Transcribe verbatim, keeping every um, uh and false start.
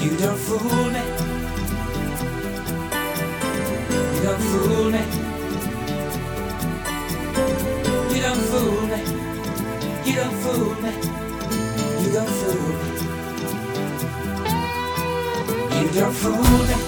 You don't fool me. You don't fool me. You don't fool me. You don't fool me. You don't fool me. You don't fool me.